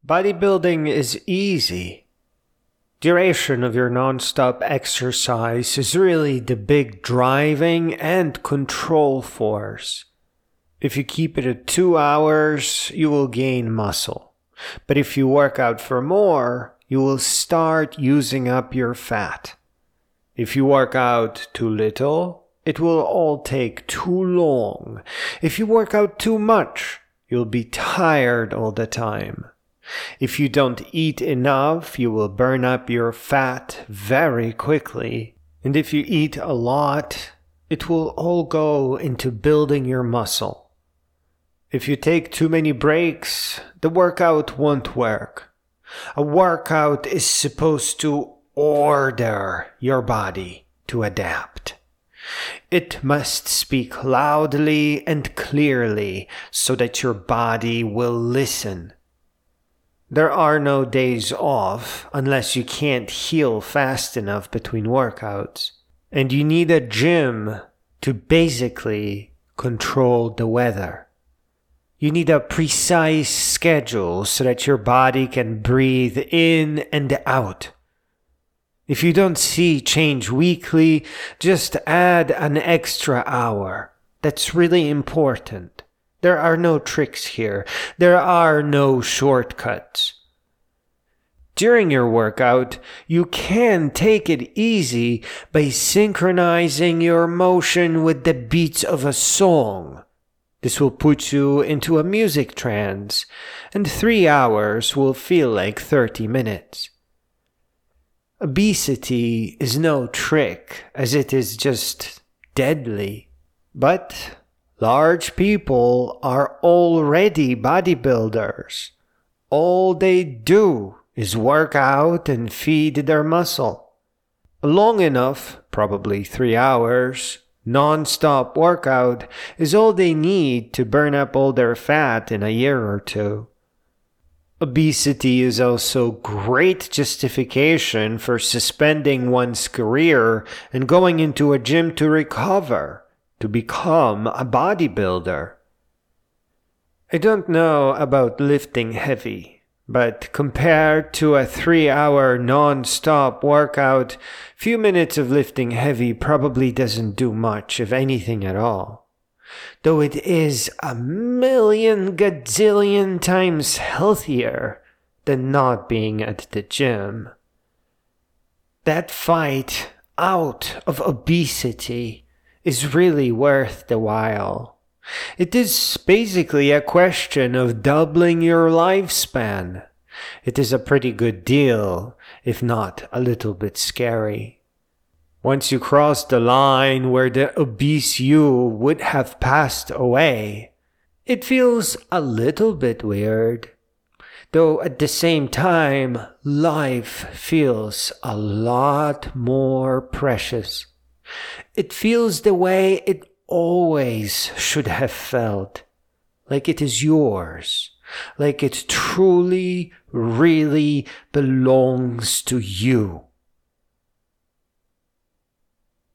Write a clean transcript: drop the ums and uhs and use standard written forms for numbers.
Bodybuilding is easy. Duration of your non-stop exercise is really the big driving and control force. If you keep it at 2 hours, you will gain muscle. But if you work out for more, you will start using up your fat. If you work out too little, it will all take too long. If you work out too much, you'll be tired all the time. If you don't eat enough, you will burn up your fat very quickly. And if you eat a lot, it will all go into building your muscle. If you take too many breaks, the workout won't work. A workout is supposed to order your body to adapt. It must speak loudly and clearly so that your body will listen. There are no days off unless you can't heal fast enough between workouts. And you need a gym to basically control the weather. You need a precise schedule so that your body can breathe in and out. If you don't see change weekly, just add an extra hour. That's really important. There are no tricks here. There are no shortcuts. During your workout, you can take it easy by synchronizing your motion with the beats of a song. This will put you into a music trance, and 3 hours will feel like 30 minutes. Obesity is no trick, as it is just deadly. But large people are already bodybuilders. All they do is work out and feed their muscle. Long enough, probably 3 hours, non-stop workout is all they need to burn up all their fat in a year or two. Obesity is also great justification for suspending one's career and going into a gym to recover, to become a bodybuilder. I don't know about lifting heavy, but compared to a 3-hour non-stop workout, few minutes of lifting heavy probably doesn't do much, if anything at all. Though it is a million gazillion times healthier than not being at the gym. That fight out of obesity is really worth the while. It is basically a question of doubling your lifespan. It is a pretty good deal, if not a little bit scary. Once you cross the line where the obese you would have passed away, it feels a little bit weird. Though at the same time, life feels a lot more precious. It feels the way it always should have felt. Like it is yours. Like it truly, really belongs to you.